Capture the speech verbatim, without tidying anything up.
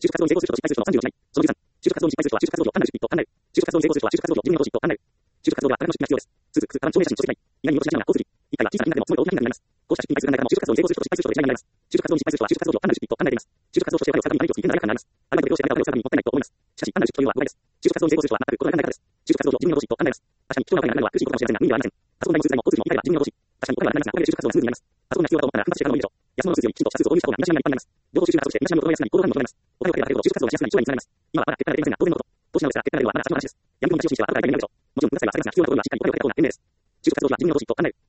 就職活動に成功する人と失敗する人のさんじゅうをしない。そのじゅうさん、就職活動に失敗する人は就職活動時を単なる出費と単なる。就職活動に成功する人は就職活動時を自分の投資と単なる。就職活動では多額の出費が必要です。通通、カバン証明写真と書籍内。意外に戻しがちなのが交通費。一回は小さな金額でもすごい大きな金額になります。こうした出費に対する考え方も就職活動に成功する人と失敗する人とで違いが見られます。就職活動に失敗する人は就職活動時を単なる出費と単なるであります。就職活動としてお金を使うに何をする意味がなくなります。アルバイトでどうしてあなたを探すにもったいないと思います。しかし、単なる出費というのは誤解です。就職活動に成功する人は全くことが考え方です。就職活動時を自分の投資と単なります。確かに、人がお金がなくなるのは苦しいことかもしれませんが、無理ではありません。パソコン代も通代も交通費も一回は自分の投資。確かにお金はなくなりますが、おかげで就職活動がスムーズになります。パソコンが必要だと思ったら奮発して買うのを見ましょう。安物の数字よりきちんとした数を導入した方が身だしなみが一般になります。両方収集が不足して身だしなみを整えやすくなり、行動範囲も整えます。お金をかければかけるほど就活動がしやすくなり、将来につながります。今はまだ結果が出ていませんが、当然のこと。投資なのですが、結果が出るのはまだ先の話です。闇雲の話をしては後から大体になるでしょう。もちろん、文化祭はさんがつが必要なことをしっかりお金をかけた方が賢明です。就職活動時は自分の投資と単なる。